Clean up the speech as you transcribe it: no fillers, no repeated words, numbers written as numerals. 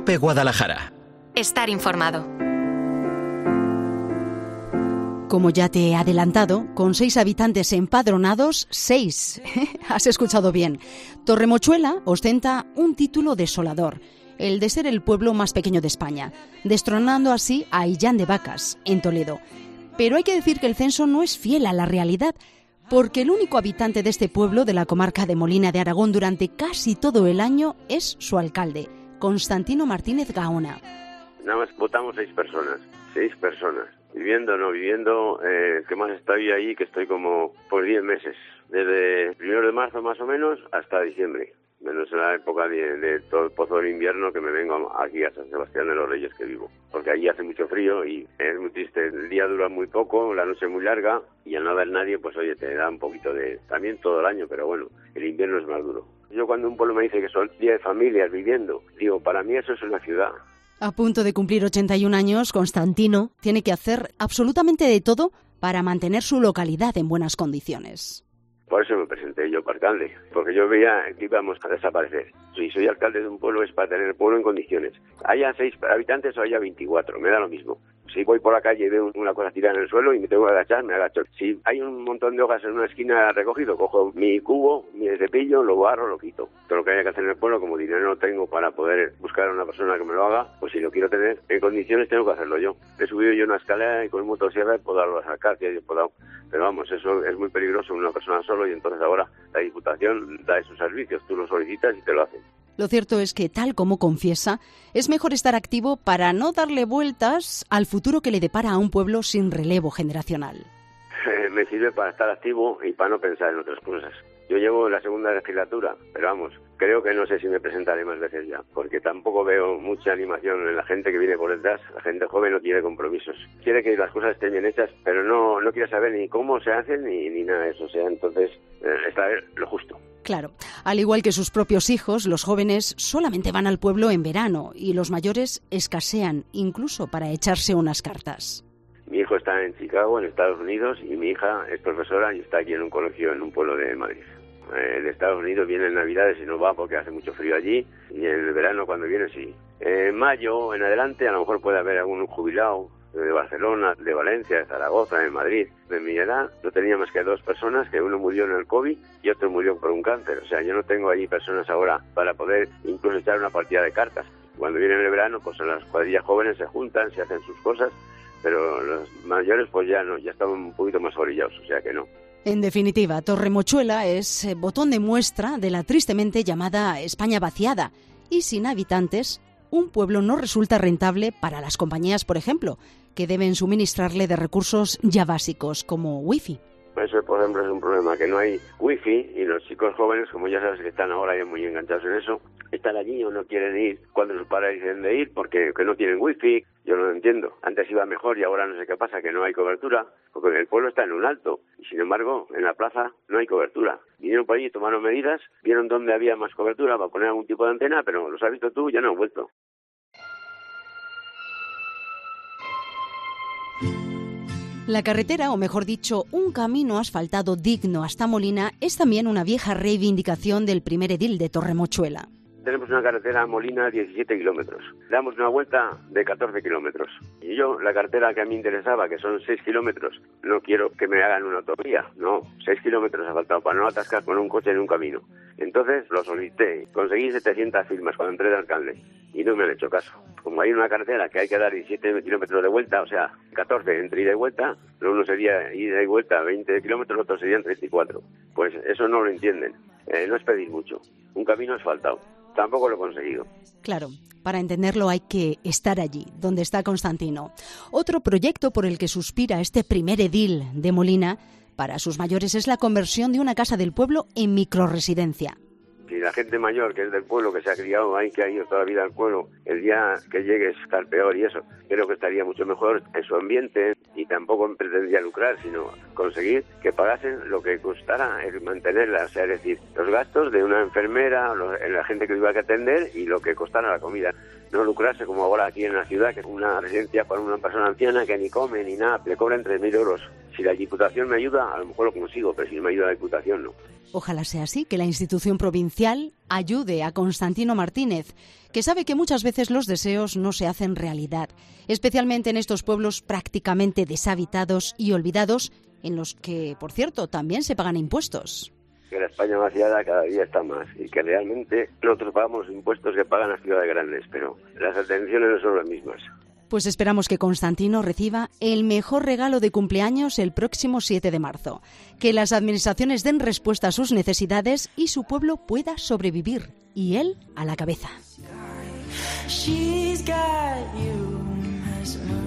COPE Guadalajara. Estar informado. Como ya te he adelantado, con 6 habitantes empadronados, 6. Has escuchado bien. Torremochuela ostenta un título desolador, el de ser el pueblo más pequeño de España, destronando así a Illán de Vacas, en Toledo. Pero hay que decir que el censo no es fiel a la realidad, porque el único habitante de este pueblo de la comarca de Molina de Aragón durante casi todo el año es su alcalde, Constantino Martínez Gaona. Nada más votamos 6 personas. Viviendo o no viviendo, que más estoy ahí, que estoy como por 10 meses. Desde el 1 de marzo más o menos hasta diciembre. Menos en la época de todo el pozo del invierno, que me vengo aquí a San Sebastián de los Reyes que vivo. Porque allí hace mucho frío y es muy triste. El día dura muy poco, la noche muy larga y al no haber nadie, pues oye, te da un poquito de... También todo el año, pero bueno, el invierno es más duro. Yo cuando un pueblo me dice que son 10 familias viviendo, digo, para mí eso es una ciudad. A punto de cumplir 81 años, Constantino tiene que hacer absolutamente de todo para mantener su localidad en buenas condiciones. Por eso me presenté yo para alcalde, porque yo veía que íbamos a desaparecer. Si soy alcalde de un pueblo es para tener el pueblo en condiciones. Haya 6 habitantes o haya 24, me da lo mismo. Si voy por la calle y veo una cosa tirada en el suelo y me tengo que agachar, me agacho. Si hay un montón de hojas en una esquina recogido, cojo mi cubo, mi cepillo, lo barro, lo quito. Todo lo que haya que hacer en el pueblo, como dinero no tengo para poder buscar a una persona que me lo haga, pues si lo quiero tener en condiciones tengo que hacerlo yo. He subido yo una escalera y con un motosierra he podado sacar, pero vamos, eso es muy peligroso una persona solo y entonces ahora la Diputación da esos servicios, tú lo solicitas y te lo hacen. Lo cierto es que, tal como confiesa, es mejor estar activo para no darle vueltas al futuro que le depara a un pueblo sin relevo generacional. Me sirve para estar activo y para no pensar en otras cosas. Yo llevo la segunda legislatura, pero vamos, creo que no sé si me presentaré más veces ya, porque tampoco veo mucha animación en la gente que viene por detrás. La gente joven no tiene compromisos. Quiere que las cosas estén bien hechas, pero no quiere saber ni cómo se hacen ni nada de eso. O sea, entonces, está lo justo. Claro, al igual que sus propios hijos, los jóvenes solamente van al pueblo en verano y los mayores escasean, incluso para echarse unas cartas. Mi hijo está en Chicago, en Estados Unidos, y mi hija es profesora y está aquí en un colegio en un pueblo de Madrid. De Estados Unidos viene en Navidades y no va porque hace mucho frío allí, y en el verano cuando viene sí. En mayo en adelante a lo mejor puede haber algún jubilado de Barcelona, de Valencia, de Zaragoza, de Madrid. De mi edad no tenía más que 2 personas, que uno murió en el COVID y otro murió por un cáncer. O sea, yo no tengo allí personas ahora para poder incluso echar una partida de cartas. Cuando viene el verano, pues las cuadrillas jóvenes se juntan, se hacen sus cosas, pero los mayores pues ya no, ya están un poquito más orillados, o sea que no. En definitiva, Torremochuela es botón de muestra de la tristemente llamada España vaciada, y sin habitantes, un pueblo no resulta rentable para las compañías, por ejemplo, que deben suministrarle de recursos ya básicos como wifi. Eso, por ejemplo, es un problema, que no hay wifi y los chicos jóvenes, como ya sabes que están ahora ya muy enganchados en eso, están allí o no quieren ir cuando sus padres dicen de ir porque que no tienen wifi. Yo no lo entiendo. Antes iba mejor y ahora no sé qué pasa, que no hay cobertura, porque el pueblo está en un alto y sin embargo en la plaza no hay cobertura. Vinieron por allí, tomaron medidas, vieron dónde había más cobertura para poner algún tipo de antena, pero los has visto tú, ya no han vuelto. La carretera, o mejor dicho, un camino asfaltado digno hasta Molina, es también una vieja reivindicación del primer edil de Torremochuela. Tenemos una carretera a Molina 17 kilómetros. Damos una vuelta de 14 kilómetros. Y yo, la carretera que a mí interesaba, que son 6 kilómetros, no quiero que me hagan una autovía. No, 6 kilómetros ha faltado para no atascar con un coche en un camino. Entonces lo solicité. Conseguí 700 firmas cuando entré de alcalde. Y no me han hecho caso. Como hay una carretera que hay que dar 17 kilómetros de vuelta, o sea, 14 entre ida y vuelta, uno sería ida y vuelta 20 kilómetros, otro serían 34. Pues eso no lo entienden. No es pedir mucho. Un camino asfaltado. Tampoco lo he conseguido. Claro, para entenderlo hay que estar allí, donde está Constantino. Otro proyecto por el que suspira este primer edil de Molina para sus mayores es la conversión de una casa del pueblo en microresidencia. Si la gente mayor, que es del pueblo, que se ha criado ahí, que ha ido toda la vida al pueblo, el día que llegue es estar peor y eso, creo que estaría mucho mejor en su ambiente y tampoco pretendía lucrar, sino conseguir que pagasen lo que costara el mantenerla, o sea, es decir, los gastos de una enfermera, la gente que iba a atender y lo que costara la comida. No lucrarse como ahora aquí en la ciudad, que es una residencia para una persona anciana que ni come ni nada, le cobran 3.000 euros Si la Diputación me ayuda, a lo mejor lo consigo, pero si no me ayuda la Diputación, no. Ojalá sea así, que la institución provincial ayude a Constantino Martínez, que sabe que muchas veces los deseos no se hacen realidad, especialmente en estos pueblos prácticamente deshabitados y olvidados, en los que, por cierto, también se pagan impuestos. Que la España vaciada cada día está más y que realmente nosotros pagamos los impuestos que pagan las ciudades grandes, pero las atenciones no son las mismas. Pues esperamos que Constantino reciba el mejor regalo de cumpleaños el próximo 7 de marzo, que las administraciones den respuesta a sus necesidades y su pueblo pueda sobrevivir, y él a la cabeza. She's got you